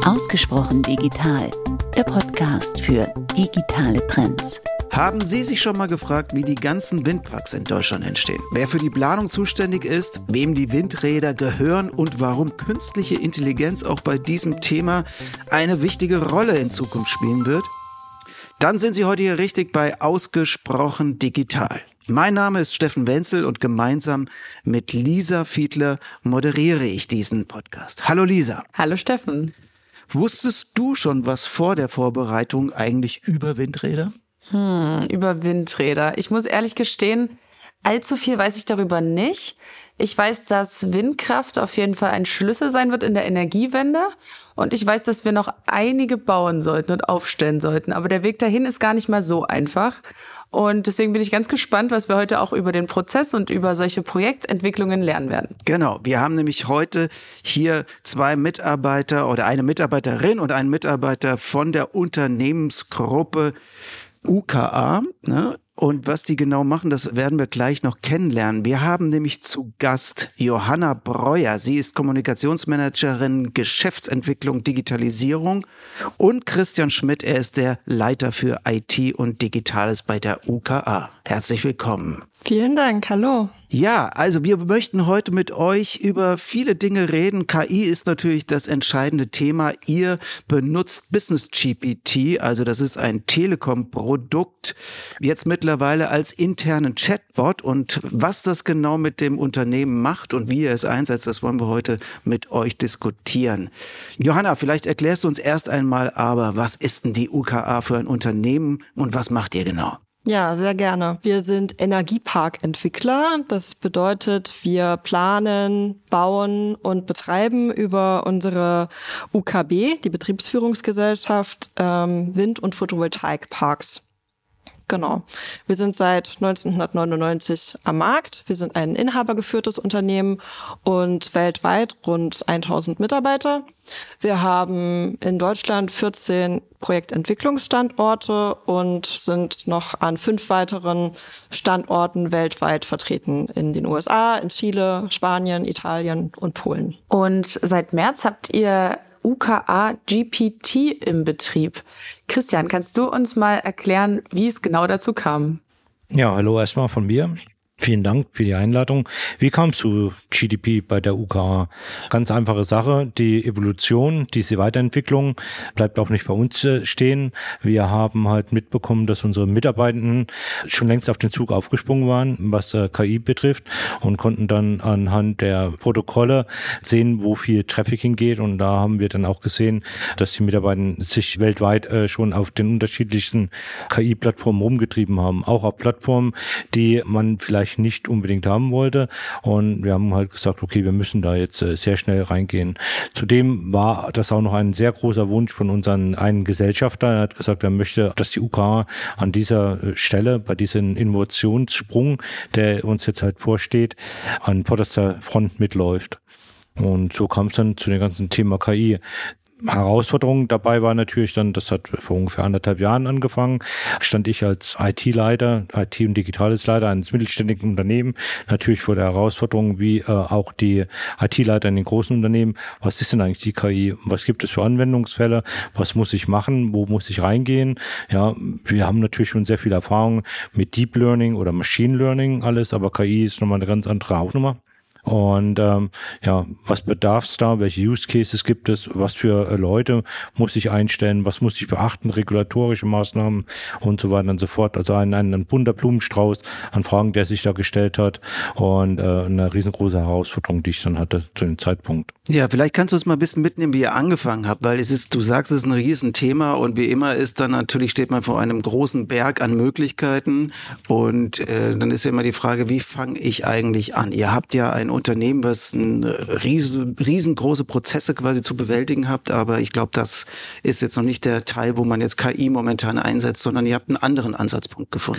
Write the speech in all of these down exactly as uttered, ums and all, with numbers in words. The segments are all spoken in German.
Ausgesprochen digital, der Podcast für digitale Trends. Haben Sie sich schon mal gefragt, wie die ganzen Windparks in Deutschland entstehen? Wer für die Planung zuständig ist, wem die Windräder gehören und warum künstliche Intelligenz auch bei diesem Thema eine wichtige Rolle in Zukunft spielen wird? Dann sind Sie heute hier richtig bei Ausgesprochen digital. Mein Name ist Steffen Wenzel und gemeinsam mit Lisa Fiedler moderiere ich diesen Podcast. Hallo Lisa. Hallo Steffen. Wusstest du schon was vor der Vorbereitung eigentlich über Windräder? Hm, über Windräder. Ich muss ehrlich gestehen, allzu viel weiß ich darüber nicht. Ich weiß, dass Windkraft auf jeden Fall ein Schlüssel sein wird in der Energiewende. Und ich weiß, dass wir noch einige bauen sollten und aufstellen sollten. Aber der Weg dahin ist gar nicht mal so einfach. Und deswegen bin ich ganz gespannt, was wir heute auch über den Prozess und über solche Projektentwicklungen lernen werden. Genau, wir haben nämlich heute hier zwei Mitarbeiter oder eine Mitarbeiterin und einen Mitarbeiter von der Unternehmensgruppe U K A, ne? Und was die genau machen, das werden wir gleich noch kennenlernen. Wir haben nämlich zu Gast Johanna Breuer. Sie ist Kommunikationsmanagerin, Geschäftsentwicklung, Digitalisierung. Und Christian Schmidt, er ist der Leiter für I T und Digitales bei der U K A. Herzlich willkommen. Vielen Dank, hallo. Ja, also wir möchten heute mit euch über viele Dinge reden. K I ist natürlich das entscheidende Thema. Ihr benutzt Business G P T, also das ist ein Telekom-Produkt, jetzt mittlerweile als internen Chatbot. Und was das genau mit dem Unternehmen macht und wie ihr es einsetzt, das wollen wir heute mit euch diskutieren. Johanna, vielleicht erklärst du uns erst einmal aber, was ist denn die U K A für ein Unternehmen und was macht ihr genau? Ja, sehr gerne. Wir sind Energieparkentwickler. Das bedeutet, wir planen, bauen und betreiben über unsere U K B, die Betriebsführungsgesellschaft, ähm, Wind- und Photovoltaikparks. Genau. Wir sind seit neunzehnhundertneunundneunzig am Markt. Wir sind ein inhabergeführtes Unternehmen und weltweit rund tausend Mitarbeiter. Wir haben in Deutschland vierzehn Projektentwicklungsstandorte und sind noch an fünf weiteren Standorten weltweit vertreten. In den U S A, in Chile, Spanien, Italien und Polen. Und seit März habt ihr U K A G P T im Betrieb. Christian, kannst du uns mal erklären, wie es genau dazu kam? Ja, hallo erstmal von mir. Vielen Dank für die Einladung. Wie kamst du G D P bei der U K A? Ganz einfache Sache. Die Evolution, diese Weiterentwicklung bleibt auch nicht bei uns stehen. Wir haben halt mitbekommen, dass unsere Mitarbeitenden schon längst auf den Zug aufgesprungen waren, was K I betrifft, und konnten dann anhand der Protokolle sehen, wo viel Traffic hingeht. Und da haben wir dann auch gesehen, dass die Mitarbeitenden sich weltweit schon auf den unterschiedlichsten K I-Plattformen rumgetrieben haben. Auch auf Plattformen, die man vielleicht nicht unbedingt haben wollte, und wir haben halt gesagt, okay, wir müssen da jetzt äh, sehr schnell reingehen. Zudem war das auch noch ein sehr großer Wunsch von unseren einen Gesellschafter. Er hat gesagt, er möchte, dass die U K A an dieser Stelle, bei diesem Innovationssprung, der uns jetzt halt vorsteht, an vorderster Front mitläuft. Und so kam es dann zu dem ganzen Thema K I. Herausforderung dabei war natürlich dann, das hat vor ungefähr anderthalb Jahren angefangen, stand ich als I T-Leiter, I T- und digitales Leiter eines mittelständigen Unternehmens, natürlich vor der Herausforderung, wie äh, auch die I T-Leiter in den großen Unternehmen, was ist denn eigentlich die K I, was gibt es für Anwendungsfälle, was muss ich machen, wo muss ich reingehen? Ja, wir haben natürlich schon sehr viel Erfahrung mit Deep Learning oder Machine Learning alles, aber K I ist nochmal eine ganz andere Hausnummer. Und ähm, ja, was bedarf es da? Welche Use Cases gibt es? Was für äh, Leute muss ich einstellen? Was muss ich beachten? Regulatorische Maßnahmen und so weiter und so fort. Also ein, ein, ein bunter Blumenstrauß an Fragen, der sich da gestellt hat, und äh, eine riesengroße Herausforderung, die ich dann hatte zu dem Zeitpunkt. Ja, vielleicht kannst du uns mal ein bisschen mitnehmen, wie ihr angefangen habt, weil es ist, du sagst, es ist ein Riesenthema, und wie immer ist dann natürlich, steht man vor einem großen Berg an Möglichkeiten, und äh, dann ist ja immer die Frage, wie fange ich eigentlich an? Ihr habt ja ein Unternehmen, was ein riesen, riesengroße Prozesse quasi zu bewältigen habt, aber ich glaube, das ist jetzt noch nicht der Teil, wo man jetzt K I momentan einsetzt, sondern ihr habt einen anderen Ansatzpunkt gefunden.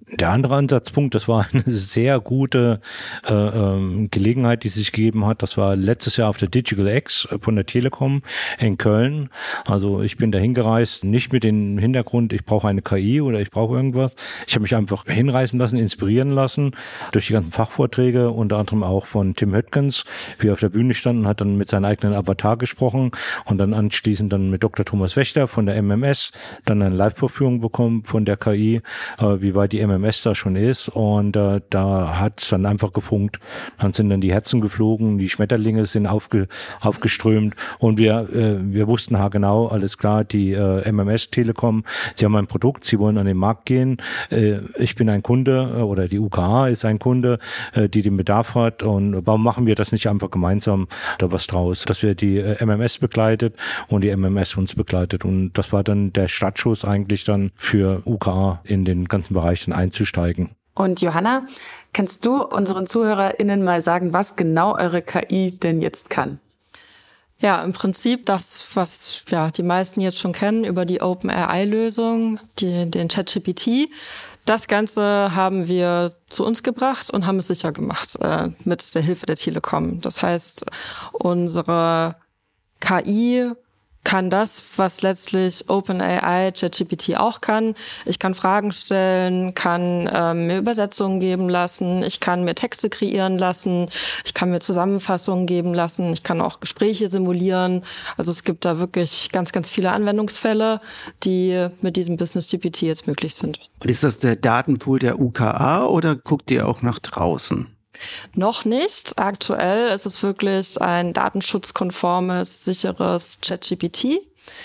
Der andere Ansatzpunkt, das war eine sehr gute äh, ähm, Gelegenheit, die sich gegeben hat. Das war letztes Jahr auf der Digital X von der Telekom in Köln. Also ich bin da hingereist, nicht mit dem Hintergrund, ich brauche eine K I oder ich brauche irgendwas. Ich habe mich einfach hinreißen lassen, inspirieren lassen durch die ganzen Fachvorträge, unter anderem auch von Tim Höttgens, wie er auf der Bühne stand und hat dann mit seinem eigenen Avatar gesprochen und dann anschließend dann mit Doktor Thomas Wächter von der M M S dann eine Live-Vorführung bekommen von der K I, äh, wie weit die M M S da schon ist, und äh, da hat es dann einfach gefunkt. Dann sind dann die Herzen geflogen, die Schmetterlinge sind aufge, aufgeströmt und wir äh, wir wussten haargenau, alles klar, die äh, M M S Telekom, sie haben ein Produkt, sie wollen an den Markt gehen, äh, ich bin ein Kunde äh, oder die U K A ist ein Kunde, äh, die den Bedarf hat, und warum machen wir das nicht einfach gemeinsam da was draus, dass wir die äh, M M S begleitet und die M M S uns begleitet, und das war dann der Startschuss eigentlich dann für U K A in den ganzen Bereichen einzusteigen. Und Johanna, kannst du unseren ZuhörerInnen mal sagen, was genau eure K I denn jetzt kann? Ja, im Prinzip das, was ja die meisten jetzt schon kennen über die OpenAI-Lösung, die, den ChatGPT. Das Ganze haben wir zu uns gebracht und haben es sicher gemacht äh, mit der Hilfe der Telekom. Das heißt, unsere K I kann das, was letztlich OpenAI, ChatGPT auch kann. Ich kann Fragen stellen, kann ähm, mir Übersetzungen geben lassen, ich kann mir Texte kreieren lassen, ich kann mir Zusammenfassungen geben lassen, ich kann auch Gespräche simulieren. Also es gibt da wirklich ganz, ganz viele Anwendungsfälle, die mit diesem Business G P T jetzt möglich sind. Und ist das der Datenpool der U K A oder guckt ihr auch nach draußen? Noch nicht. Aktuell ist es wirklich ein datenschutzkonformes, sicheres ChatGPT.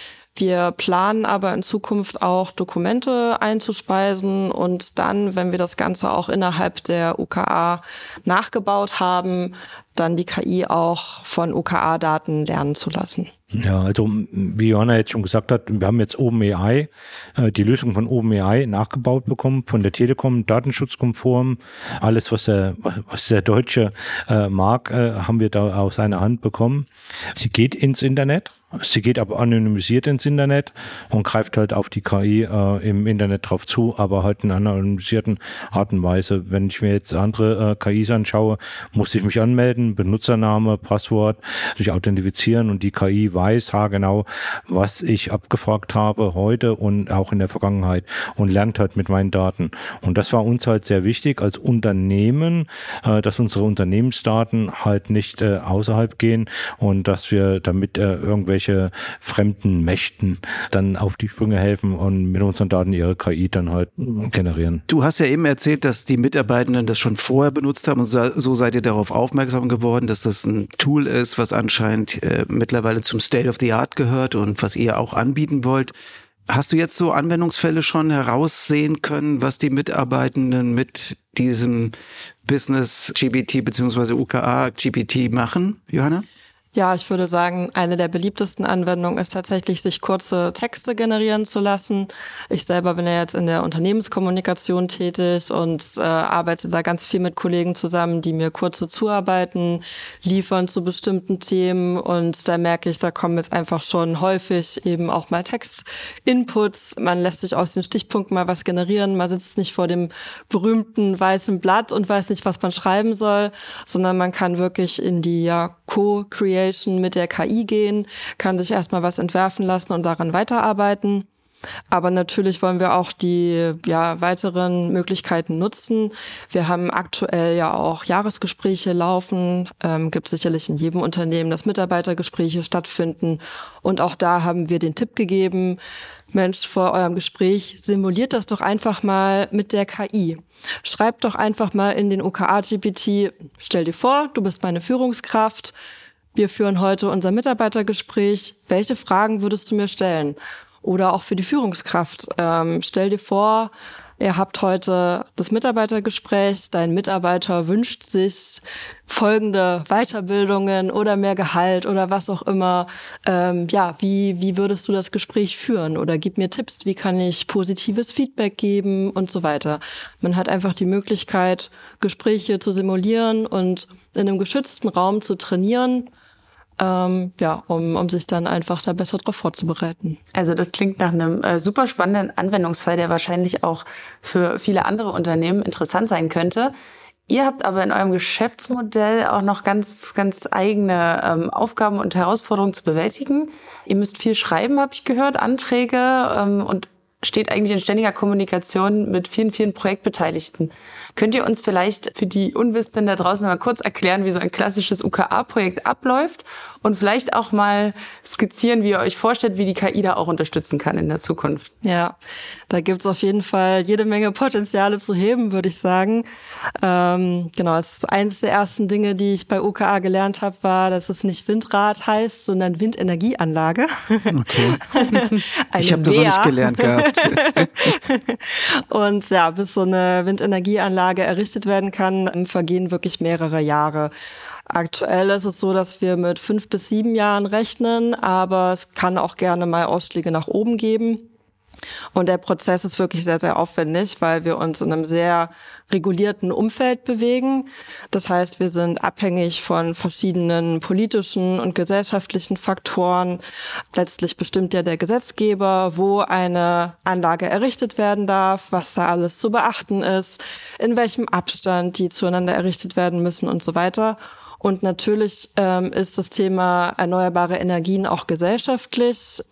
Wir planen aber in Zukunft auch Dokumente einzuspeisen und dann, wenn wir das Ganze auch innerhalb der U K A nachgebaut haben, dann die K I auch von U K A-Daten lernen zu lassen. Ja, also wie Johanna jetzt schon gesagt hat, wir haben jetzt OpenAI, äh, die Lösung von OpenAI nachgebaut bekommen, von der Telekom, datenschutzkonform. Alles, was der, was der Deutsche äh, mag, äh, haben wir da aus seiner Hand bekommen. Sie geht ins Internet. Sie geht aber anonymisiert ins Internet und greift halt auf die K I äh, im Internet drauf zu, aber halt in einer anonymisierten Art und Weise. Wenn ich mir jetzt andere äh, K Is anschaue, muss ich mich anmelden, Benutzername, Passwort, sich authentifizieren, und die K I weiß haargenau, was ich abgefragt habe heute und auch in der Vergangenheit, und lernt halt mit meinen Daten. Und das war uns halt sehr wichtig als Unternehmen, äh, dass unsere Unternehmensdaten halt nicht äh, außerhalb gehen und dass wir damit äh, irgendwelche fremden Mächten dann auf die Sprünge helfen und mit unseren Daten ihre K I dann halt generieren. Du hast ja eben erzählt, dass die Mitarbeitenden das schon vorher benutzt haben, und so seid ihr darauf aufmerksam geworden, dass das ein Tool ist, was anscheinend äh, mittlerweile zum State of the Art gehört und was ihr auch anbieten wollt. Hast du jetzt so Anwendungsfälle schon heraussehen können, was die Mitarbeitenden mit diesem Business G P T bzw. U K A G P T machen, Johanna? Ja, ich würde sagen, eine der beliebtesten Anwendungen ist tatsächlich, sich kurze Texte generieren zu lassen. Ich selber bin ja jetzt in der Unternehmenskommunikation tätig und äh, arbeite da ganz viel mit Kollegen zusammen, die mir kurze Zuarbeiten liefern zu bestimmten Themen. Und da merke ich, da kommen jetzt einfach schon häufig eben auch mal Text-Inputs. Man lässt sich aus den Stichpunkten mal was generieren. Man sitzt nicht vor dem berühmten weißen Blatt und weiß nicht, was man schreiben soll, sondern man kann wirklich in die ja, Co-Creation mit der K I gehen, kann sich erstmal was entwerfen lassen und daran weiterarbeiten. Aber natürlich wollen wir auch die ja, weiteren Möglichkeiten nutzen. Wir haben aktuell ja auch Jahresgespräche laufen. Ähm, gibt sicherlich in jedem Unternehmen, dass Mitarbeitergespräche stattfinden. Und auch da haben wir den Tipp gegeben, Mensch, vor eurem Gespräch simuliert das doch einfach mal mit der K I. Schreibt doch einfach mal in den U K A G P T, stell dir vor, du bist meine Führungskraft. Wir führen heute unser Mitarbeitergespräch. Welche Fragen würdest du mir stellen? Oder auch für die Führungskraft. Ähm, stell dir vor, ihr habt heute das Mitarbeitergespräch. Dein Mitarbeiter wünscht sich folgende Weiterbildungen oder mehr Gehalt oder was auch immer. Ähm, ja, wie, wie würdest du das Gespräch führen? Oder gib mir Tipps, wie kann ich positives Feedback geben und so weiter. Man hat einfach die Möglichkeit, Gespräche zu simulieren und in einem geschützten Raum zu trainieren. ähm, ja, um, um sich dann einfach da besser drauf vorzubereiten. Also das klingt nach einem äh, super spannenden Anwendungsfall, der wahrscheinlich auch für viele andere Unternehmen interessant sein könnte. Ihr habt aber in eurem Geschäftsmodell auch noch ganz, ganz eigene ähm, Aufgaben und Herausforderungen zu bewältigen. Ihr müsst viel schreiben, habe ich gehört, Anträge ähm, und steht eigentlich in ständiger Kommunikation mit vielen, vielen Projektbeteiligten. Könnt ihr uns vielleicht für die Unwissenden da draußen mal kurz erklären, wie so ein klassisches U K A-Projekt abläuft und vielleicht auch mal skizzieren, wie ihr euch vorstellt, wie die K I da auch unterstützen kann in der Zukunft? Ja, da gibt's auf jeden Fall jede Menge Potenziale zu heben, würde ich sagen. Ähm, genau, das ist eines der ersten Dinge, die ich bei U K A gelernt habe, war, dass es nicht Windrad heißt, sondern Windenergieanlage. Okay. Ich habe das noch nicht gelernt gehabt. Und ja, bis so eine Windenergieanlage errichtet werden kann, vergehen wirklich mehrere Jahre. Aktuell ist es so, dass wir mit fünf bis sieben Jahren rechnen, aber es kann auch gerne mal Ausschläge nach oben geben. Und der Prozess ist wirklich sehr, sehr aufwendig, weil wir uns in einem sehr regulierten Umfeld bewegen. Das heißt, wir sind abhängig von verschiedenen politischen und gesellschaftlichen Faktoren. Letztlich bestimmt ja der Gesetzgeber, wo eine Anlage errichtet werden darf, was da alles zu beachten ist, in welchem Abstand die zueinander errichtet werden müssen und so weiter. Und natürlich ähm, ist das Thema erneuerbare Energien auch gesellschaftlich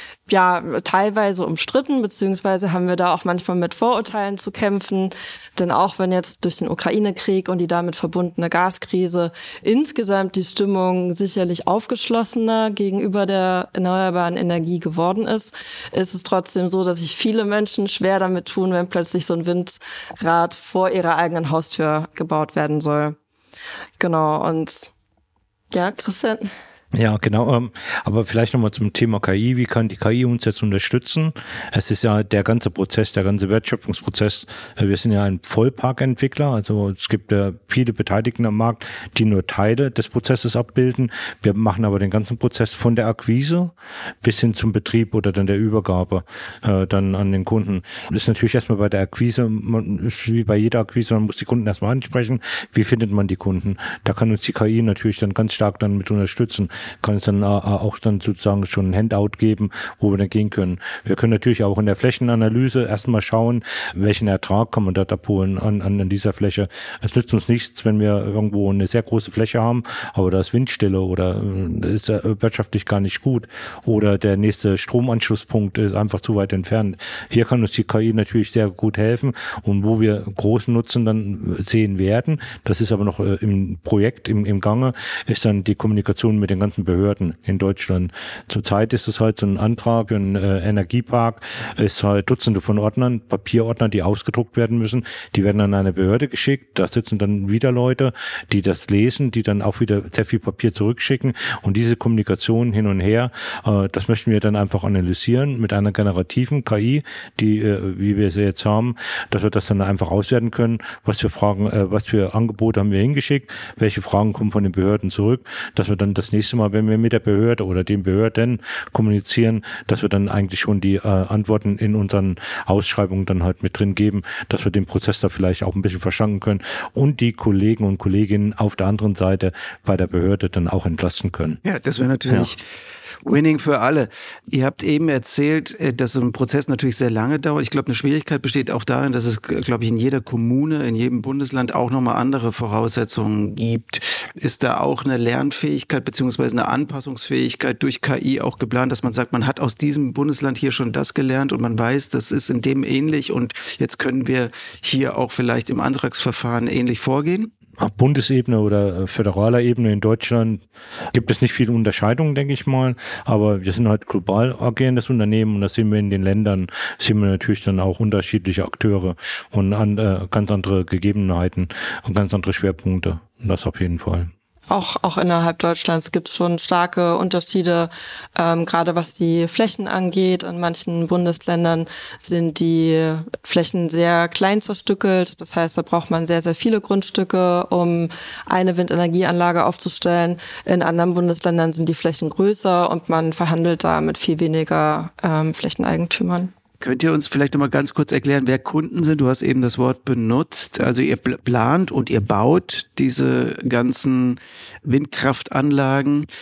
ja teilweise umstritten, beziehungsweise haben wir da auch manchmal mit Vorurteilen zu kämpfen. Denn auch wenn jetzt durch den Ukraine-Krieg und die damit verbundene Gaskrise insgesamt die Stimmung sicherlich aufgeschlossener gegenüber der erneuerbaren Energie geworden ist, ist es trotzdem so, dass sich viele Menschen schwer damit tun, wenn plötzlich so ein Windrad vor ihrer eigenen Haustür gebaut werden soll. Genau, und ja, Christian? Ja, genau. Ähm, aber vielleicht nochmal zum Thema K I. Wie kann die K I uns jetzt unterstützen? Es ist ja der ganze Prozess, der ganze Wertschöpfungsprozess. Wir sind ja ein Vollparkentwickler. Also es gibt ja viele Beteiligten am Markt, die nur Teile des Prozesses abbilden. Wir machen aber den ganzen Prozess von der Akquise bis hin zum Betrieb oder dann der Übergabe äh, dann an den Kunden. Das ist natürlich erstmal bei der Akquise, man ist wie bei jeder Akquise, man muss die Kunden erstmal ansprechen. Wie findet man die Kunden? Da kann uns die K I natürlich dann ganz stark dann mit unterstützen. Kann es dann auch dann sozusagen schon ein Handout geben, wo wir dann gehen können. Wir können natürlich auch in der Flächenanalyse erstmal schauen, welchen Ertrag kann man dort abholen an, an, an dieser Fläche. Es nützt uns nichts, wenn wir irgendwo eine sehr große Fläche haben, aber da ist Windstille oder das ist wirtschaftlich gar nicht gut oder der nächste Stromanschlusspunkt ist einfach zu weit entfernt. Hier kann uns die K I natürlich sehr gut helfen und wo wir großen Nutzen dann sehen werden, das ist aber noch im Projekt, im, im Gange, ist dann die Kommunikation mit den ganzen Behörden in Deutschland. Zurzeit ist es halt so ein Antrag, ein äh, Energiepark, ist halt Dutzende von Ordnern, Papierordner, die ausgedruckt werden müssen. Die werden an eine Behörde geschickt. Da sitzen dann wieder Leute, die das lesen, die dann auch wieder sehr viel Papier zurückschicken. Und diese Kommunikation hin und her, äh, das möchten wir dann einfach analysieren mit einer generativen K I, die, äh, wie wir sie jetzt haben, dass wir das dann einfach auswerten können, was für Fragen, äh, was für Angebote haben wir hingeschickt, welche Fragen kommen von den Behörden zurück, dass wir dann das nächste Mal, wenn wir mit der Behörde oder den Behörden kommunizieren, dass wir dann eigentlich schon die äh, Antworten in unseren Ausschreibungen dann halt mit drin geben, dass wir den Prozess da vielleicht auch ein bisschen verstanden können und die Kollegen und Kolleginnen auf der anderen Seite bei der Behörde dann auch entlasten können. Ja, das wäre natürlich ja. Winning für alle. Ihr habt eben erzählt, dass so ein Prozess natürlich sehr lange dauert. Ich glaube, eine Schwierigkeit besteht auch darin, dass es, glaube ich, in jeder Kommune, in jedem Bundesland auch nochmal andere Voraussetzungen gibt. Ist da auch eine Lernfähigkeit beziehungsweise eine Anpassungsfähigkeit durch K I auch geplant, dass man sagt, man hat aus diesem Bundesland hier schon das gelernt und man weiß, das ist in dem ähnlich und jetzt können wir hier auch vielleicht im Antragsverfahren ähnlich vorgehen? Auf Bundesebene oder föderaler Ebene in Deutschland gibt es nicht viele Unterscheidungen, denke ich mal, aber wir sind halt global agierendes Unternehmen und da sehen wir in den Ländern, sehen wir natürlich dann auch unterschiedliche Akteure und an, äh, ganz andere Gegebenheiten und ganz andere Schwerpunkte, und das auf jeden Fall. Auch, auch innerhalb Deutschlands gibt es schon starke Unterschiede, ähm, gerade was die Flächen angeht. In manchen Bundesländern sind die Flächen sehr klein zerstückelt. Das heißt, da braucht man sehr, sehr viele Grundstücke, um eine Windenergieanlage aufzustellen. In anderen Bundesländern sind die Flächen größer und man verhandelt da mit viel weniger ähm, Flächeneigentümern. Könnt ihr uns vielleicht noch mal ganz kurz erklären, wer Kunden sind? Du hast eben das Wort benutzt. Also ihr plant und ihr baut diese ganzen Windkraftanlagen.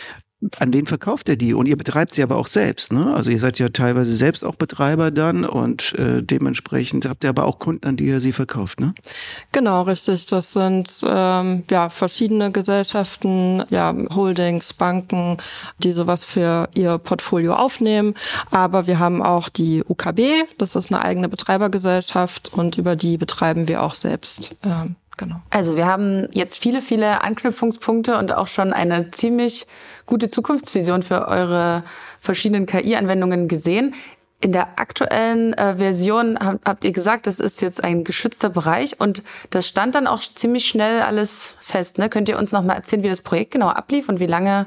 an wen verkauft ihr die? Und ihr betreibt sie aber auch selbst, ne? Also ihr seid ja teilweise selbst auch Betreiber dann und äh, dementsprechend habt ihr aber auch Kunden, an die ihr sie verkauft, ne? Genau, richtig. Das sind ähm, ja verschiedene Gesellschaften, ja Holdings, Banken, die sowas für ihr Portfolio aufnehmen. Aber wir haben auch die U K B, das ist eine eigene Betreibergesellschaft und über die betreiben wir auch selbst. Ähm, Genau. Also wir haben jetzt viele, viele Anknüpfungspunkte und auch schon eine ziemlich gute Zukunftsvision für eure verschiedenen K I-Anwendungen gesehen. In der aktuellen äh, Version hab, habt ihr gesagt, das ist jetzt ein geschützter Bereich und das stand dann auch ziemlich schnell alles fest. Ne? Könnt ihr uns noch mal erzählen, wie das Projekt genau ablief und wie lange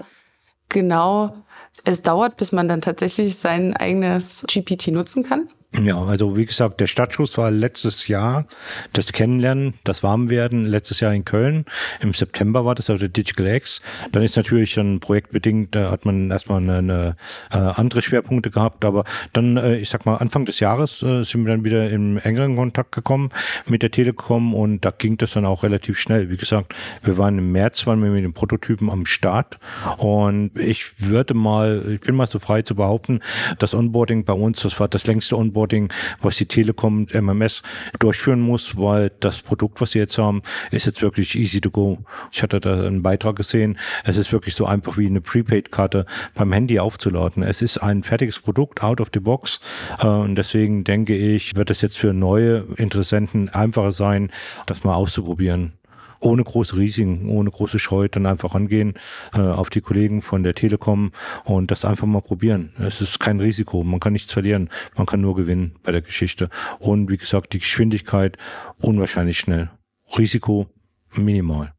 genau es dauert, bis man dann tatsächlich sein eigenes G P T nutzen kann? Ja, also wie gesagt, der Startschuss war letztes Jahr, das Kennenlernen, das Warmwerden, letztes Jahr in Köln. Im September war das, also der Digital X. Dann ist natürlich dann projektbedingt, da hat man erstmal eine, eine äh, andere Schwerpunkte gehabt, aber dann, äh, ich sag mal, Anfang des Jahres äh, sind wir dann wieder im engeren Kontakt gekommen mit der Telekom und da ging das dann auch relativ schnell. Wie gesagt, wir waren im März, waren wir mit den Prototypen am Start und ich würde mal, ich bin mal so frei zu behaupten, das Onboarding bei uns, das war das längste Onboarding, was die Telekom M M S durchführen muss, weil das Produkt, was sie jetzt haben, ist jetzt wirklich easy to go. Ich hatte da einen Beitrag gesehen, es ist wirklich so einfach wie eine Prepaid-Karte beim Handy aufzuladen. Es ist ein fertiges Produkt, out of the box und deswegen denke ich, wird es jetzt für neue Interessenten einfacher sein, das mal auszuprobieren. Ohne große Risiken, ohne große Scheu, dann einfach rangehen äh, auf die Kollegen von der Telekom und das einfach mal probieren. Es ist kein Risiko, man kann nichts verlieren, man kann nur gewinnen bei der Geschichte. Und wie gesagt, die Geschwindigkeit unwahrscheinlich schnell. Risiko minimal.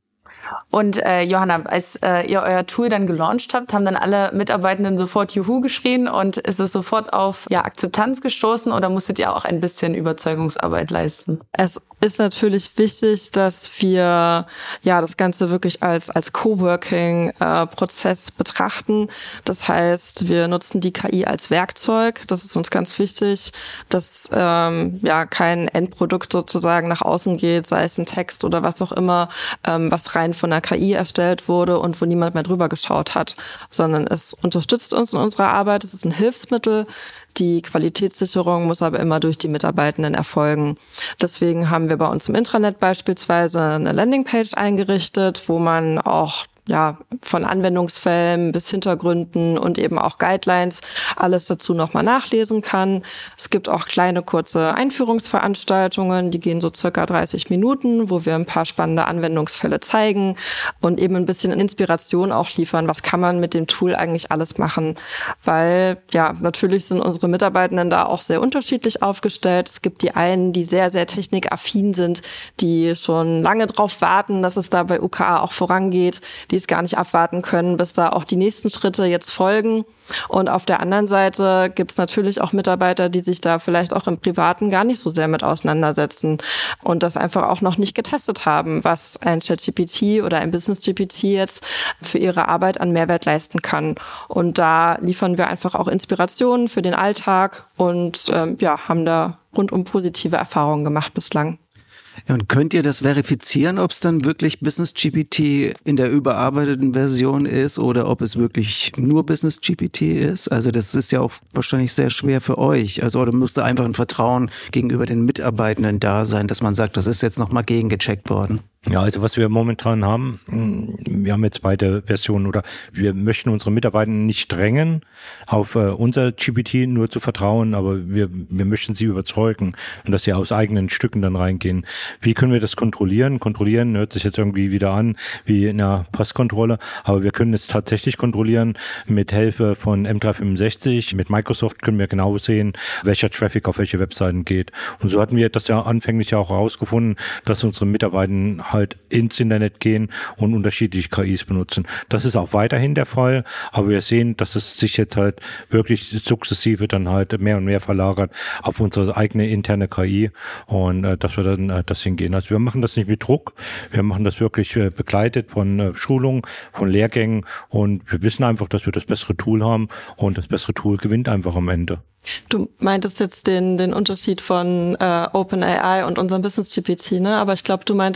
Und äh, Johanna, als äh, ihr euer Tool dann gelauncht habt, haben dann alle Mitarbeitenden sofort Juhu geschrien und ist es sofort auf ja, Akzeptanz gestoßen oder musstet ihr auch ein bisschen Überzeugungsarbeit leisten? Es ist natürlich wichtig, dass wir ja das Ganze wirklich als als Coworking-Prozess äh, betrachten. Das heißt, wir nutzen die K I als Werkzeug. Das ist uns ganz wichtig, dass ähm, ja kein Endprodukt sozusagen nach außen geht, sei es ein Text oder was auch immer, ähm, was rein von der K I erstellt wurde und wo niemand mehr drüber geschaut hat, sondern es unterstützt uns in unserer Arbeit. Es ist ein Hilfsmittel. Die Qualitätssicherung muss aber immer durch die Mitarbeitenden erfolgen. Deswegen haben wir bei uns im Intranet beispielsweise eine Landingpage eingerichtet, wo man auch ja von Anwendungsfällen bis Hintergründen und eben auch Guidelines alles dazu nochmal nachlesen kann. Es gibt auch kleine, kurze Einführungsveranstaltungen, die gehen so circa dreißig Minuten, wo wir ein paar spannende Anwendungsfälle zeigen und eben ein bisschen Inspiration auch liefern, was kann man mit dem Tool eigentlich alles machen. Weil ja, natürlich sind unsere Mitarbeitenden da auch sehr unterschiedlich aufgestellt. Es gibt die einen, die sehr, sehr technikaffin sind, die schon lange drauf warten, dass es da bei U K A auch vorangeht, die es gar nicht abwarten können, bis da auch die nächsten Schritte jetzt folgen. Und auf der anderen Seite gibt es natürlich auch Mitarbeiter, die sich da vielleicht auch im Privaten gar nicht so sehr mit auseinandersetzen und das einfach auch noch nicht getestet haben, was ein ChatGPT oder ein Business G P T jetzt für ihre Arbeit an Mehrwert leisten kann. Und da liefern wir einfach auch Inspirationen für den Alltag und ähm, ja, haben da rundum positive Erfahrungen gemacht bislang. Ja, und könnt ihr das verifizieren, ob es dann wirklich Business G P T in der überarbeiteten Version ist oder ob es wirklich nur Business G P T ist? Also das ist ja auch wahrscheinlich sehr schwer für euch. Also oder müsste einfach ein Vertrauen gegenüber den Mitarbeitenden da sein, dass man sagt, das ist jetzt nochmal gegengecheckt worden. Ja, also was wir momentan haben, wir haben jetzt beide Versionen oder wir möchten unsere Mitarbeiter nicht drängen, auf äh, unser G P T nur zu vertrauen, aber wir wir möchten sie überzeugen und dass sie aus eigenen Stücken dann reingehen. Wie können wir das kontrollieren? Kontrollieren hört sich jetzt irgendwie wieder an wie in einer Passkontrolle, aber wir können es tatsächlich kontrollieren mit Hilfe von M drei fünfundsechzig. Mit Microsoft können wir genau sehen, welcher Traffic auf welche Webseiten geht. Und so hatten wir das ja anfänglich auch herausgefunden, dass unsere Mitarbeiter halt ins Internet gehen und unterschiedliche K Is benutzen. Das ist auch weiterhin der Fall, aber wir sehen, dass es sich jetzt halt wirklich sukzessive dann halt mehr und mehr verlagert auf unsere eigene interne K I und äh, dass wir dann äh, das hingehen. Also wir machen das nicht mit Druck, wir machen das wirklich äh, begleitet von äh, Schulungen, von Lehrgängen und wir wissen einfach, dass wir das bessere Tool haben und das bessere Tool gewinnt einfach am Ende. Du meintest jetzt den den Unterschied von äh, OpenAI und unserem Business G P T, ne? Aber ich glaube, du meintest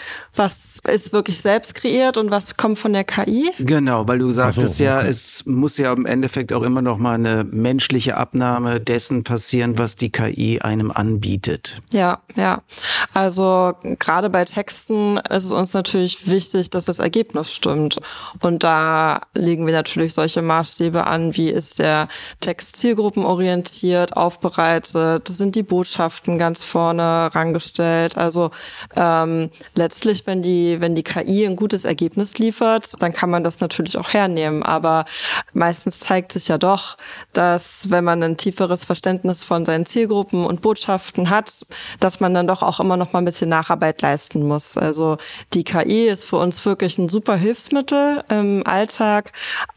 was ist wirklich selbst kreiert und was kommt von der K I? Genau, weil du sagtest so, okay. ja, es muss ja im Endeffekt auch immer noch mal eine menschliche Abnahme dessen passieren, was die K I einem anbietet. Ja, ja. Also gerade bei Texten ist es uns natürlich wichtig, dass das Ergebnis stimmt. Und da legen wir natürlich solche Maßstäbe an, wie ist der Text zielgruppenorientiert, aufbereitet, sind die Botschaften ganz vorne rangestellt. Also ähm, letztlich, wenn die, wenn die K I ein gutes Ergebnis liefert, dann kann man das natürlich auch hernehmen. Aber meistens zeigt sich ja doch, dass wenn man ein tieferes Verständnis von seinen Zielgruppen und Botschaften hat, dass man dann doch auch immer noch mal ein bisschen Nacharbeit leisten muss. Also die K I ist für uns wirklich ein super Hilfsmittel im Alltag,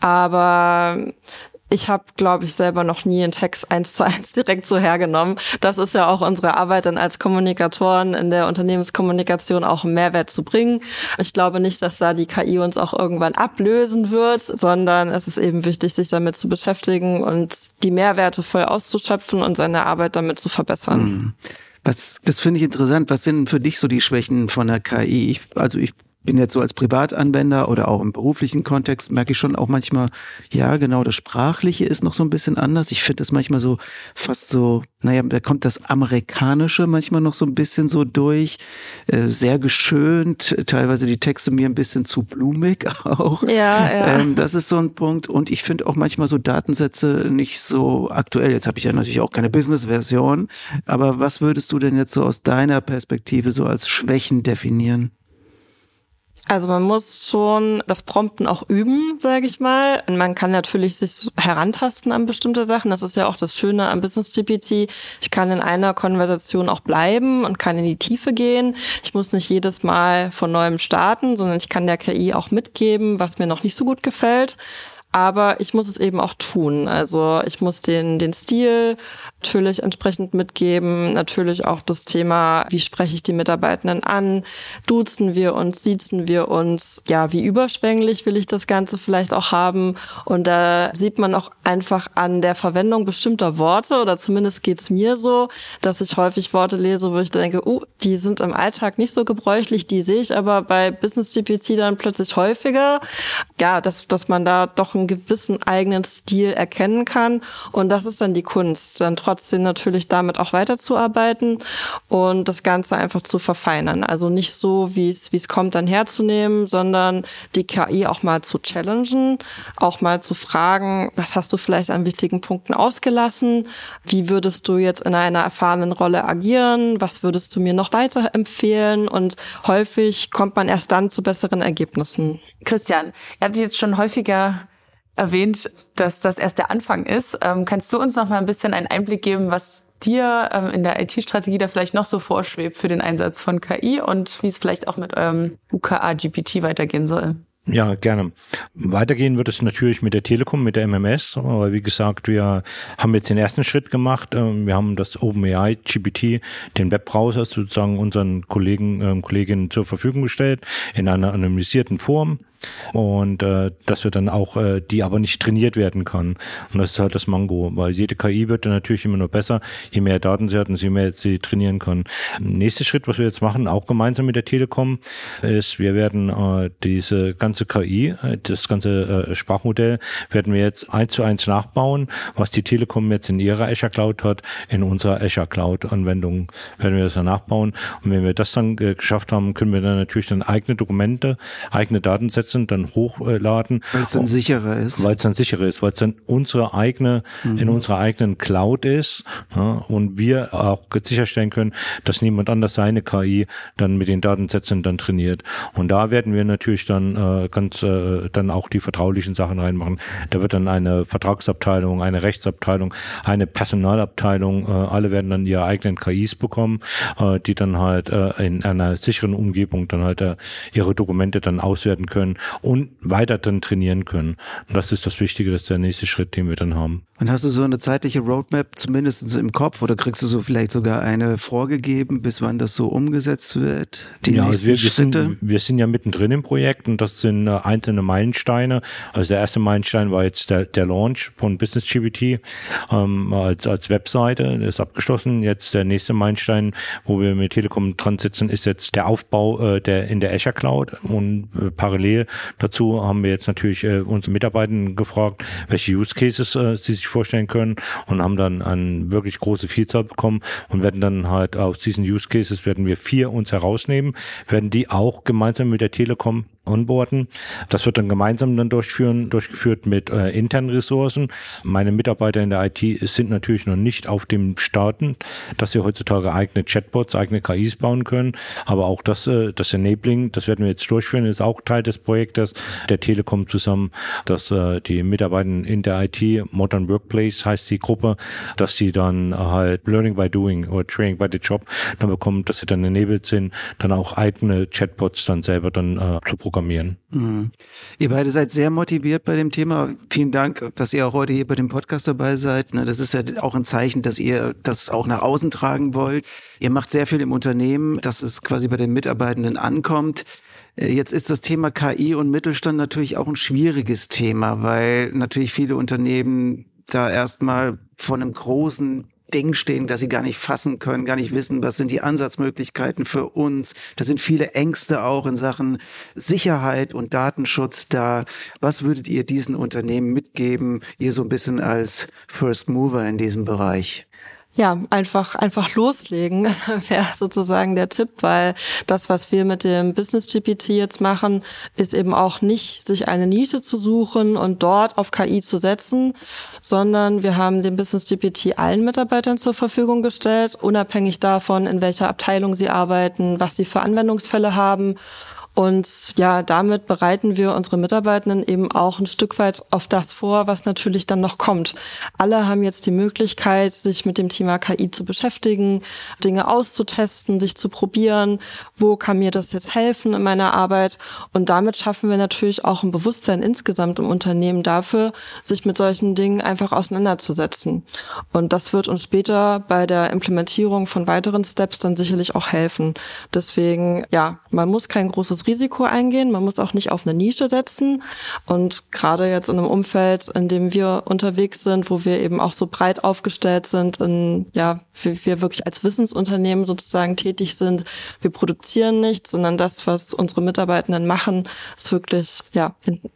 aber ich habe, glaube ich, selber noch nie einen Text eins zu eins direkt so hergenommen. Das ist ja auch unsere Arbeit dann als Kommunikatoren in der Unternehmenskommunikation, auch einen Mehrwert zu bringen. Ich glaube nicht, dass da die K I uns auch irgendwann ablösen wird, sondern es ist eben wichtig, sich damit zu beschäftigen und die Mehrwerte voll auszuschöpfen und seine Arbeit damit zu verbessern. Mhm. Was, das finde ich interessant. Was sind für dich so die Schwächen von der K I? Ich, also ich bin jetzt so als Privatanwender oder auch im beruflichen Kontext, merke ich schon auch manchmal, ja genau, das Sprachliche ist noch so ein bisschen anders. Ich finde das manchmal so fast so, naja, da kommt das Amerikanische manchmal noch so ein bisschen so durch, äh, sehr geschönt, teilweise die Texte mir ein bisschen zu blumig auch. Ja, ja. Ähm, das ist so ein Punkt. Und ich finde auch manchmal so Datensätze nicht so aktuell. Jetzt habe ich ja natürlich auch keine Business-Version, aber was würdest du denn jetzt so aus deiner Perspektive so als Schwächen definieren? Also man muss schon das Prompten auch üben, sage ich mal. Und man kann natürlich sich herantasten an bestimmte Sachen. Das ist ja auch das Schöne am Business G P T. Ich kann in einer Konversation auch bleiben und kann in die Tiefe gehen. Ich muss nicht jedes Mal von neuem starten, sondern ich kann der K I auch mitgeben, was mir noch nicht so gut gefällt. Aber ich muss es eben auch tun. Also ich muss den den Stil natürlich entsprechend mitgeben. Natürlich auch das Thema, wie spreche ich die Mitarbeitenden an? Duzen wir uns, siezen wir uns? Ja, wie überschwänglich will ich das Ganze vielleicht auch haben? Und da sieht man auch einfach an der Verwendung bestimmter Worte, oder zumindest geht's mir so, dass ich häufig Worte lese, wo ich denke, uh, die sind im Alltag nicht so gebräuchlich, die sehe ich aber bei Business G P T dann plötzlich häufiger. Ja, dass dass man da doch einen gewissen eigenen Stil erkennen kann. Und das ist dann die Kunst, dann trotzdem natürlich damit auch weiterzuarbeiten und das Ganze einfach zu verfeinern. Also nicht so, wie es wie es kommt, dann herzunehmen, sondern die K I auch mal zu challengen, auch mal zu fragen, was hast du vielleicht an wichtigen Punkten ausgelassen? Wie würdest du jetzt in einer erfahrenen Rolle agieren? Was würdest du mir noch weiter empfehlen? Und häufig kommt man erst dann zu besseren Ergebnissen. Christian, ihr habt jetzt schon häufiger erwähnt, dass das erst der Anfang ist. Ähm, kannst du uns noch mal ein bisschen einen Einblick geben, was dir ähm, in der I T-Strategie da vielleicht noch so vorschwebt für den Einsatz von K I und wie es vielleicht auch mit eurem U K A G P T weitergehen soll? Ja, gerne. Weitergehen wird es natürlich mit der Telekom, mit der M M S, aber wie gesagt, wir haben jetzt den ersten Schritt gemacht. Wir haben das OpenAI G P T, den Webbrowser sozusagen unseren Kollegen, äh, Kolleginnen zur Verfügung gestellt in einer anonymisierten Form. Und äh, dass wir dann auch, äh, die aber nicht trainiert werden kann. Und das ist halt das Mango, weil jede K I wird dann natürlich immer nur besser, je mehr Daten sie hat und je mehr sie trainieren kann. Nächster Schritt, was wir jetzt machen, auch gemeinsam mit der Telekom, ist, wir werden äh, diese ganze K I, äh, das ganze äh, Sprachmodell, werden wir jetzt eins zu eins nachbauen, was die Telekom jetzt in ihrer Azure Cloud hat, in unserer Azure Cloud Anwendung werden wir das dann nachbauen. Und wenn wir das dann äh, geschafft haben, können wir dann natürlich dann eigene Dokumente, eigene Datensätze dann hochladen. Weil es dann sicherer ist. Weil es dann sicherer ist, weil es dann unsere eigene, mhm. in unserer eigenen Cloud ist, ja, und wir auch sicherstellen können, dass niemand anders seine K I dann mit den Datensätzen dann trainiert. Und da werden wir natürlich dann äh, ganz äh, dann auch die vertraulichen Sachen reinmachen. Da wird dann eine Vertragsabteilung, eine Rechtsabteilung, eine Personalabteilung, äh, alle werden dann ihre eigenen K Is bekommen, äh, die dann halt äh, in einer sicheren Umgebung dann halt äh, ihre Dokumente dann auswerten können können und weiter dann trainieren können. Und das ist das Wichtige, das ist der nächste Schritt, den wir dann haben. Und hast du so eine zeitliche Roadmap zumindest im Kopf oder kriegst du so vielleicht sogar eine vorgegeben, bis wann das so umgesetzt wird? Die ja, nächsten wir, wir, Schritte? sind, wir sind ja mittendrin im Projekt und das sind äh, einzelne Meilensteine. Also der erste Meilenstein war jetzt der, der Launch von Business G P T ähm, als, als Webseite, das ist abgeschlossen. Jetzt der nächste Meilenstein, wo wir mit Telekom dran sitzen, ist jetzt der Aufbau äh, der in der Azure Cloud und äh, parallel dazu haben wir jetzt natürlich äh, unsere Mitarbeiter gefragt, welche Use Cases äh, sie sich vorstellen können und haben dann eine wirklich große Vielzahl bekommen und werden dann halt aus diesen Use Cases werden wir vier uns herausnehmen, werden die auch gemeinsam mit der Telekom onboarden. Das wird dann gemeinsam dann durchführen, durchgeführt mit äh, internen Ressourcen. Meine Mitarbeiter in der I T sind natürlich noch nicht auf dem Starten, dass sie heutzutage eigene Chatbots, eigene K Is bauen können. Aber auch das, äh, das Enabling, das werden wir jetzt durchführen, ist auch Teil des Projektes der Telekom zusammen, dass äh, die Mitarbeiter in der I T, Modern Workplace heißt die Gruppe, dass sie dann halt Learning by Doing oder Training by the Job dann bekommen, dass sie dann enabled sind, dann auch eigene Chatbots dann selber dann äh, zu programmieren. Mhm. Ihr beide seid sehr motiviert bei dem Thema. Vielen Dank, dass ihr auch heute hier bei dem Podcast dabei seid. Das ist ja auch ein Zeichen, dass ihr das auch nach außen tragen wollt. Ihr macht sehr viel im Unternehmen, dass es quasi bei den Mitarbeitenden ankommt. Jetzt ist das Thema K I und Mittelstand natürlich auch ein schwieriges Thema, weil natürlich viele Unternehmen da erstmal von einem großen Ding stehen, dass sie gar nicht fassen können, gar nicht wissen, was sind die Ansatzmöglichkeiten für uns. Da sind viele Ängste auch in Sachen Sicherheit und Datenschutz da. Was würdet ihr diesen Unternehmen mitgeben, ihr so ein bisschen als First Mover in diesem Bereich? Ja, einfach einfach loslegen wäre sozusagen der Tipp, weil das, was wir mit dem Business G P T jetzt machen, ist eben auch nicht, sich eine Nische zu suchen und dort auf K I zu setzen, sondern wir haben den Business G P T allen Mitarbeitern zur Verfügung gestellt, unabhängig davon, in welcher Abteilung sie arbeiten, was sie für Anwendungsfälle haben. Und ja, damit bereiten wir unsere Mitarbeitenden eben auch ein Stück weit auf das vor, was natürlich dann noch kommt. Alle haben jetzt die Möglichkeit, sich mit dem Thema K I zu beschäftigen, Dinge auszutesten, sich zu probieren. Wo kann mir das jetzt helfen in meiner Arbeit? Und damit schaffen wir natürlich auch ein Bewusstsein insgesamt im Unternehmen dafür, sich mit solchen Dingen einfach auseinanderzusetzen. Und das wird uns später bei der Implementierung von weiteren Steps dann sicherlich auch helfen. Deswegen, ja, man muss kein großes Risiko eingehen, man muss auch nicht auf eine Nische setzen und gerade jetzt in einem Umfeld, in dem wir unterwegs sind, wo wir eben auch so breit aufgestellt sind, in, ja, wir, wir wirklich als Wissensunternehmen sozusagen tätig sind, wir produzieren nichts, sondern das, was unsere Mitarbeitenden machen, ist wirklich, ja,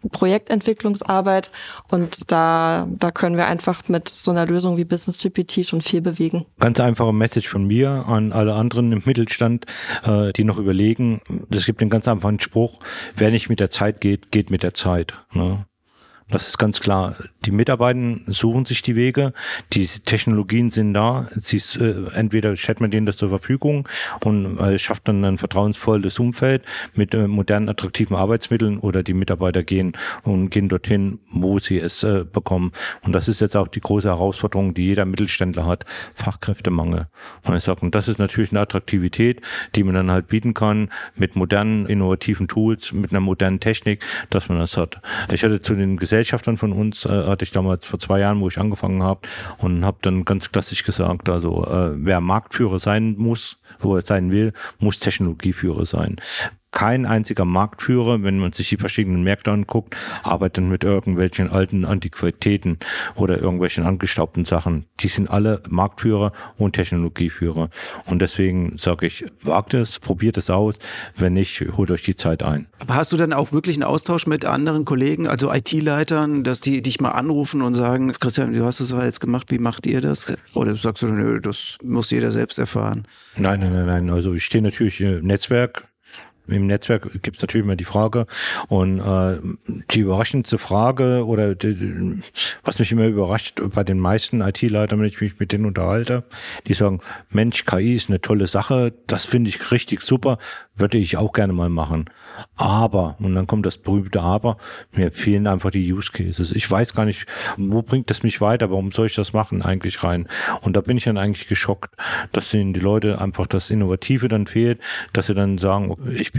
Projektentwicklungsarbeit und da, da können wir einfach mit so einer Lösung wie Business G P T schon viel bewegen. Ganz einfache Message von mir an alle anderen im Mittelstand, äh, die noch überlegen, es gibt einen ganz einfachen Spruch, wer nicht mit der Zeit geht, geht mit der Zeit. Ne? Das ist ganz klar. Die Mitarbeiter suchen sich die Wege, die Technologien sind da. Sie ist, äh, entweder stellt man denen das zur Verfügung und äh, schafft dann ein vertrauensvolles Umfeld mit äh, modernen, attraktiven Arbeitsmitteln oder die Mitarbeiter gehen und gehen dorthin, wo sie es äh, bekommen. Und das ist jetzt auch die große Herausforderung, die jeder Mittelständler hat, Fachkräftemangel. Und ich sage, und das ist natürlich eine Attraktivität, die man dann halt bieten kann mit modernen, innovativen Tools, mit einer modernen Technik, dass man das hat. Ich hatte zu den Gesellschaftern von uns, äh, hatte ich damals vor zwei Jahren, wo ich angefangen habe und habe dann ganz klassisch gesagt, also äh, wer Marktführer sein muss, wo er sein will, muss Technologieführer sein. Kein einziger Marktführer, wenn man sich die verschiedenen Märkte anguckt, arbeitet mit irgendwelchen alten Antiquitäten oder irgendwelchen angestaubten Sachen. Die sind alle Marktführer und Technologieführer. Und deswegen sage ich, wagt es, probiert es aus. Wenn nicht, holt euch die Zeit ein. Aber hast du dann auch wirklich einen Austausch mit anderen Kollegen, also I T-Leitern, dass die dich mal anrufen und sagen, Christian, du hast es aber jetzt gemacht, wie macht ihr das? Oder sagst du, nö, das muss jeder selbst erfahren? Nein, nein, nein, nein. Also ich stehe natürlich im Netzwerk. Im Netzwerk gibt es natürlich immer die Frage und äh, die überraschendste Frage oder die, was mich immer überrascht bei den meisten I T-Leitern, wenn ich mich mit denen unterhalte, die sagen, Mensch, K I ist eine tolle Sache, das finde ich richtig super, würde ich auch gerne mal machen. Aber, und dann kommt das berühmte Aber, mir fehlen einfach die Use Cases. Ich weiß gar nicht, wo bringt das mich weiter, warum soll ich das machen eigentlich rein? Und da bin ich dann eigentlich geschockt, dass denen die Leute einfach das Innovative dann fehlt, dass sie dann sagen, ich bin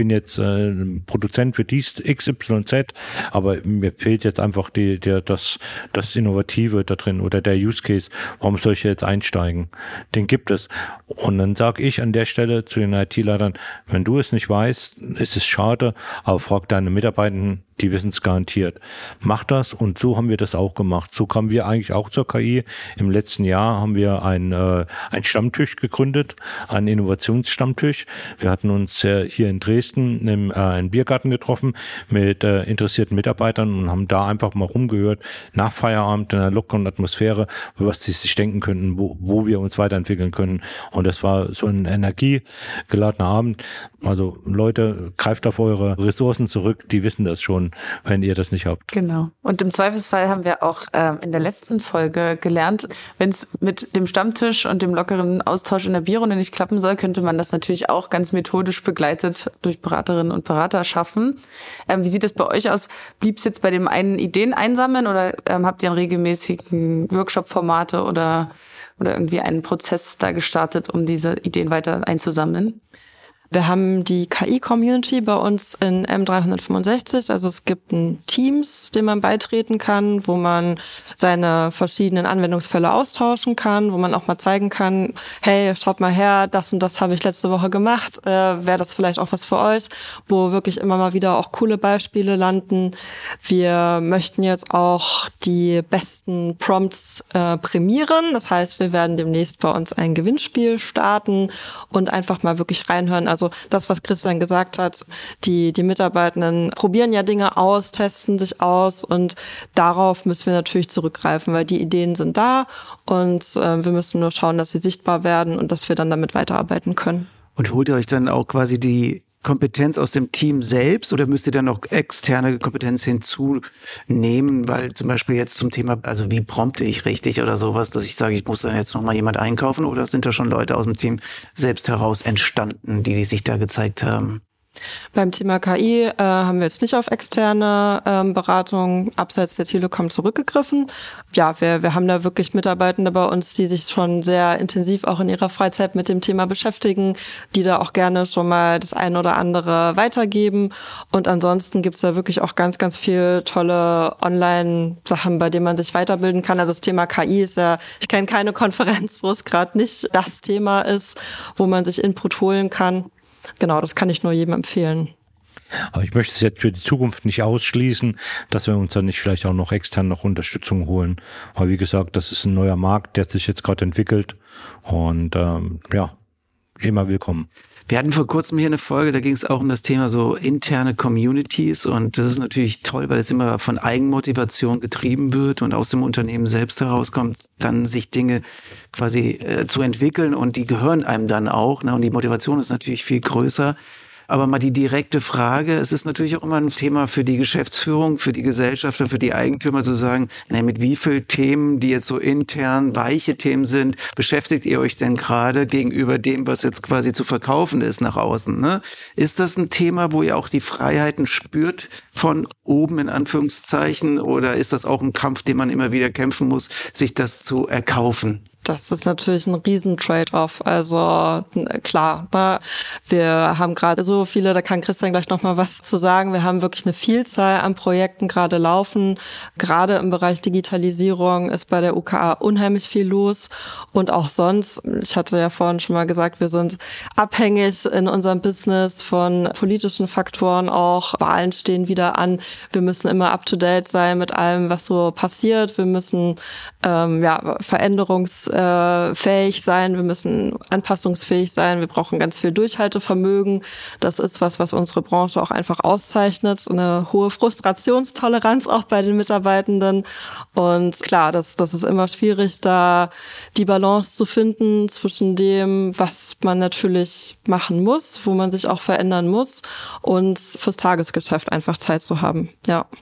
bin jetzt äh, Produzent für dies X Y Z, aber mir fehlt jetzt einfach die, der, das, das Innovative da drin oder der Use Case. Warum soll ich jetzt einsteigen? Den gibt es. Und dann sage ich an der Stelle zu den I T-Leitern, wenn du es nicht weißt, ist es schade, aber frag deine Mitarbeitenden, die wissen es garantiert. Mach das, und so haben wir das auch gemacht. So kamen wir eigentlich auch zur K I. Im letzten Jahr haben wir ein, äh, ein Stammtisch gegründet, einen Innovationsstammtisch. Wir hatten uns äh, hier in Dresden im äh, einen Biergarten getroffen mit äh, interessierten Mitarbeitern und haben da einfach mal rumgehört, nach Feierabend in einer lockeren Atmosphäre, was sie sich denken könnten, wo, wo wir uns weiterentwickeln können. Und das war so ein energiegeladener Abend. Also Leute, greift auf eure Ressourcen zurück, die wissen das schon, wenn ihr das nicht habt. Genau. Und im Zweifelsfall haben wir auch ähm, in der letzten Folge gelernt, wenn es mit dem Stammtisch und dem lockeren Austausch in der Bierrunde nicht klappen soll, könnte man das natürlich auch ganz methodisch begleitet durch Beraterinnen und Berater schaffen. Ähm, wie sieht es bei euch aus? Blieb es jetzt bei dem einen Ideen einsammeln oder ähm, habt ihr einen regelmäßigen Workshop-Formate oder, oder irgendwie einen Prozess da gestartet, um diese Ideen weiter einzusammeln? Wir haben die K I-Community bei uns in M dreihundertfünfundsechzig, also es gibt ein Teams, dem man beitreten kann, wo man seine verschiedenen Anwendungsfälle austauschen kann, wo man auch mal zeigen kann, hey, schaut mal her, das und das habe ich letzte Woche gemacht, äh, wäre das vielleicht auch was für euch, wo wirklich immer mal wieder auch coole Beispiele landen. Wir möchten jetzt auch die besten Prompts äh, prämieren, das heißt, wir werden demnächst bei uns ein Gewinnspiel starten und einfach mal wirklich reinhören, also Also das, was Christian gesagt hat, die die Mitarbeitenden probieren ja Dinge aus, testen sich aus, und darauf müssen wir natürlich zurückgreifen, weil die Ideen sind da und äh, wir müssen nur schauen, dass sie sichtbar werden und dass wir dann damit weiterarbeiten können. Und holt ihr euch dann auch quasi die Kompetenz aus dem Team selbst oder müsst ihr dann noch externe Kompetenz hinzunehmen, weil zum Beispiel jetzt zum Thema, also wie prompte ich richtig oder sowas, dass ich sage, ich muss dann jetzt nochmal jemand einkaufen, oder sind da schon Leute aus dem Team selbst heraus entstanden, die, die sich da gezeigt haben? Beim Thema K I äh, haben wir jetzt nicht auf externe ähm, Beratung abseits der Telekom zurückgegriffen. Ja, wir, wir haben da wirklich Mitarbeitende bei uns, die sich schon sehr intensiv auch in ihrer Freizeit mit dem Thema beschäftigen, die da auch gerne schon mal das eine oder andere weitergeben. Und ansonsten gibt's da wirklich auch ganz, ganz viel tolle Online-Sachen, bei denen man sich weiterbilden kann. Also das Thema K I ist ja, ich kenne keine Konferenz, wo es gerade nicht das Thema ist, wo man sich Input holen kann. Genau, das kann ich nur jedem empfehlen. Aber ich möchte es jetzt für die Zukunft nicht ausschließen, dass wir uns dann nicht vielleicht auch noch extern noch Unterstützung holen. Aber wie gesagt, das ist ein neuer Markt, der sich jetzt gerade entwickelt. Und ähm, ja, immer willkommen. Wir hatten vor kurzem hier eine Folge, da ging es auch um das Thema so interne Communities, und das ist natürlich toll, weil es immer von Eigenmotivation getrieben wird und aus dem Unternehmen selbst herauskommt, dann sich Dinge quasi äh, zu entwickeln, und die gehören einem dann auch, ne? Und die Motivation ist natürlich viel größer. Aber mal die direkte Frage, es ist natürlich auch immer ein Thema für die Geschäftsführung, für die Gesellschafter, für die Eigentümer zu sagen, na, mit wie vielen Themen, die jetzt so intern weiche Themen sind, beschäftigt ihr euch denn gerade gegenüber dem, was jetzt quasi zu verkaufen ist nach außen, ne? Ist das ein Thema, wo ihr auch die Freiheiten spürt von oben in Anführungszeichen, oder ist das auch ein Kampf, den man immer wieder kämpfen muss, sich das zu erkaufen? Das ist natürlich ein riesen Trade-off. Also klar, ne? Wir haben gerade so viele, da kann Christian gleich noch mal was zu sagen. Wir haben wirklich eine Vielzahl an Projekten gerade laufen. Gerade im Bereich Digitalisierung ist bei der U K A unheimlich viel los. Und auch sonst, ich hatte ja vorhin schon mal gesagt, wir sind abhängig in unserem Business von politischen Faktoren auch. Wahlen stehen wieder an. Wir müssen immer up-to-date sein mit allem, was so passiert. Wir müssen ähm, ja Veränderungs fähig sein, wir müssen anpassungsfähig sein, wir brauchen ganz viel Durchhaltevermögen. Das ist was, was unsere Branche auch einfach auszeichnet. Eine hohe Frustrationstoleranz auch bei den Mitarbeitenden. Und klar, das, das ist immer schwierig, da die Balance zu finden zwischen dem, was man natürlich machen muss, wo man sich auch verändern muss, und fürs Tagesgeschäft einfach Zeit zu haben. Ja.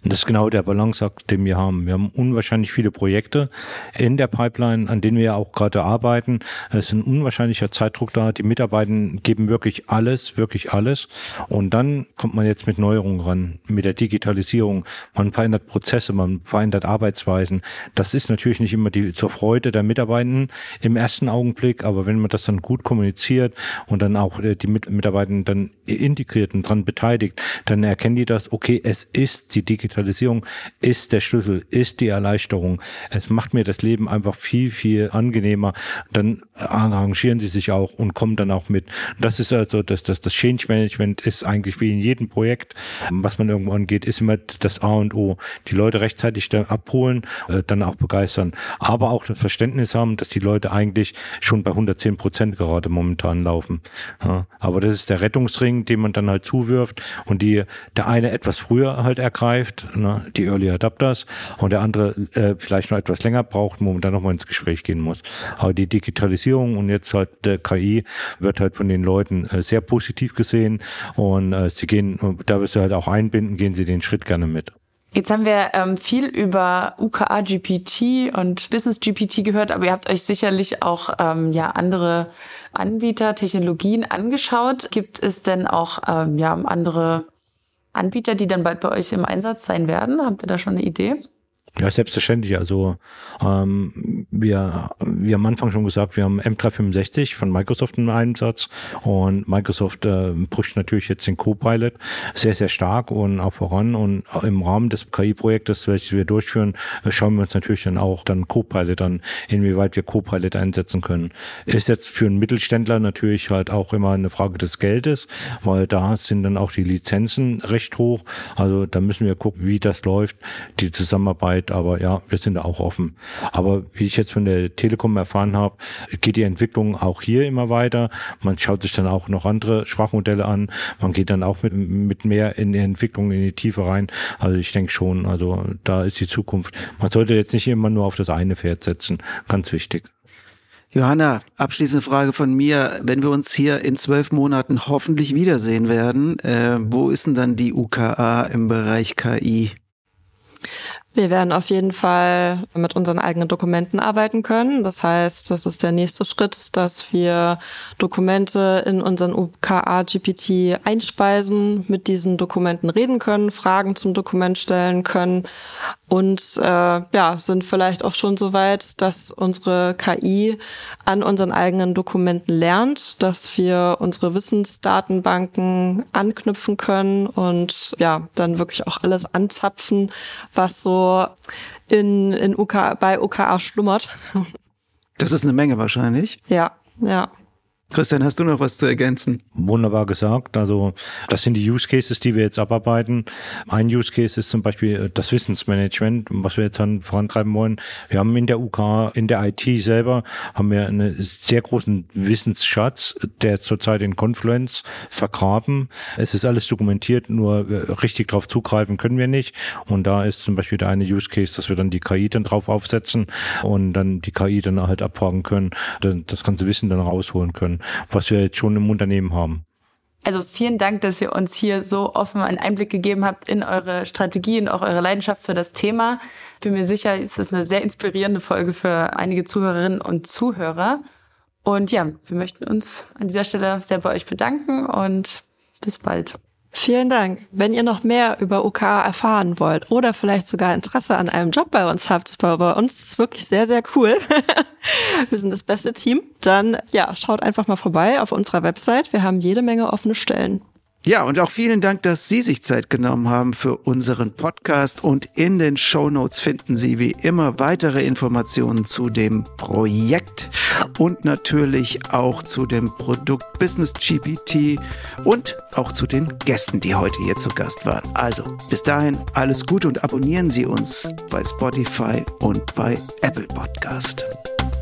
Und das ist genau der Balanceakt, den wir haben. Wir haben unwahrscheinlich viele Projekte in der Pipeline, an denen wir auch gerade arbeiten. Es ist ein unwahrscheinlicher Zeitdruck da. Die Mitarbeiter geben wirklich alles, wirklich alles. Und dann kommt man jetzt mit Neuerungen ran, mit der Digitalisierung. Man verändert Prozesse, man verändert Arbeitsweisen. Das ist natürlich nicht immer die zur Freude der Mitarbeitenden im ersten Augenblick, aber wenn man das dann gut kommuniziert und dann auch die Mitarbeitenden dann integriert und dran beteiligt, dann erkennen die das, okay, es ist die Digitalisierung. Digitalisierung ist der Schlüssel, ist die Erleichterung. Es macht mir das Leben einfach viel, viel angenehmer. Dann arrangieren sie sich auch und kommen dann auch mit. Das ist also, das, das, das Change Management ist eigentlich wie in jedem Projekt, was man irgendwo angeht, ist immer das A und O. Die Leute rechtzeitig da abholen, dann auch begeistern. Aber auch das Verständnis haben, dass die Leute eigentlich schon bei hundertzehn Prozent gerade momentan laufen. Ja, aber das ist der Rettungsring, den man dann halt zuwirft und die, der eine etwas früher halt ergreift, ne, die Early Adapters, und der andere äh, vielleicht noch etwas länger braucht, wo man dann nochmal ins Gespräch gehen muss. Aber die Digitalisierung und jetzt halt der K I wird halt von den Leuten äh, sehr positiv gesehen und äh, sie gehen, da wir sie halt auch einbinden, gehen sie den Schritt gerne mit. Jetzt haben wir ähm, viel über U K A G P T und Business G P T gehört, aber ihr habt euch sicherlich auch ähm, ja andere Anbieter, Technologien angeschaut. Gibt es denn auch ähm, ja andere Anbieter, die dann bald bei euch im Einsatz sein werden? Habt ihr da schon eine Idee? Ja, selbstverständlich. Also ähm, wir, wie am Anfang schon gesagt, wir haben M drei fünfundsechzig von Microsoft im Einsatz und Microsoft äh, pusht natürlich jetzt den Copilot sehr, sehr stark und auch voran, und im Rahmen des K I-Projektes, welches wir durchführen, schauen wir uns natürlich dann auch dann Copilot an, inwieweit wir Copilot einsetzen können. Ist jetzt für einen Mittelständler natürlich halt auch immer eine Frage des Geldes, weil da sind dann auch die Lizenzen recht hoch. Also da müssen wir gucken, wie das läuft, die Zusammenarbeit. Aber ja, wir sind da auch offen. Aber wie ich jetzt von der Telekom erfahren habe, geht die Entwicklung auch hier immer weiter. Man schaut sich dann auch noch andere Sprachmodelle an. Man geht dann auch mit, mit mehr in die Entwicklung, in die Tiefe rein. Also ich denke schon, also da ist die Zukunft. Man sollte jetzt nicht immer nur auf das eine Pferd setzen. Ganz wichtig. Johanna, abschließende Frage von mir. Wenn wir uns hier in zwölf Monaten hoffentlich wiedersehen werden, äh, wo ist denn dann die U K A im Bereich K I? Wir werden auf jeden Fall mit unseren eigenen Dokumenten arbeiten können. Das heißt, das ist der nächste Schritt, dass wir Dokumente in unseren U K A G P T einspeisen, mit diesen Dokumenten reden können, Fragen zum Dokument stellen können und äh, ja, sind vielleicht auch schon so weit, dass unsere K I an unseren eigenen Dokumenten lernt, dass wir unsere Wissensdatenbanken anknüpfen können und ja, dann wirklich auch alles anzapfen, was so in, in U K A, bei U K A schlummert. Das ist eine Menge wahrscheinlich. Ja, ja. Christian, hast du noch was zu ergänzen? Wunderbar gesagt. Also das sind die Use Cases, die wir jetzt abarbeiten. Ein Use Case ist zum Beispiel das Wissensmanagement, was wir jetzt dann vorantreiben wollen. Wir haben in der U K A, in der I T selber, haben wir einen sehr großen Wissensschatz, der zurzeit in Confluence vergraben. Es ist alles dokumentiert, nur richtig drauf zugreifen können wir nicht. Und da ist zum Beispiel der eine Use Case, dass wir dann die K I dann drauf aufsetzen und dann die K I dann halt abfragen können, das ganze Wissen dann rausholen können, was wir jetzt schon im Unternehmen haben. Also vielen Dank, dass ihr uns hier so offen einen Einblick gegeben habt in eure Strategie und auch eure Leidenschaft für das Thema. Bin mir sicher, es ist eine sehr inspirierende Folge für einige Zuhörerinnen und Zuhörer. Und ja, wir möchten uns an dieser Stelle sehr bei euch bedanken und bis bald. Vielen Dank. Wenn ihr noch mehr über U K A erfahren wollt oder vielleicht sogar Interesse an einem Job bei uns habt, bei uns ist es wirklich sehr, sehr cool. Wir sind das beste Team. Dann ja, schaut einfach mal vorbei auf unserer Website. Wir haben jede Menge offene Stellen. Ja, und auch vielen Dank, dass Sie sich Zeit genommen haben für unseren Podcast. Und in den Shownotes finden Sie wie immer weitere Informationen zu dem Projekt und natürlich auch zu dem Produkt Business G P T und auch zu den Gästen, die heute hier zu Gast waren. Also, bis dahin alles Gute und abonnieren Sie uns bei Spotify und bei Apple Podcast.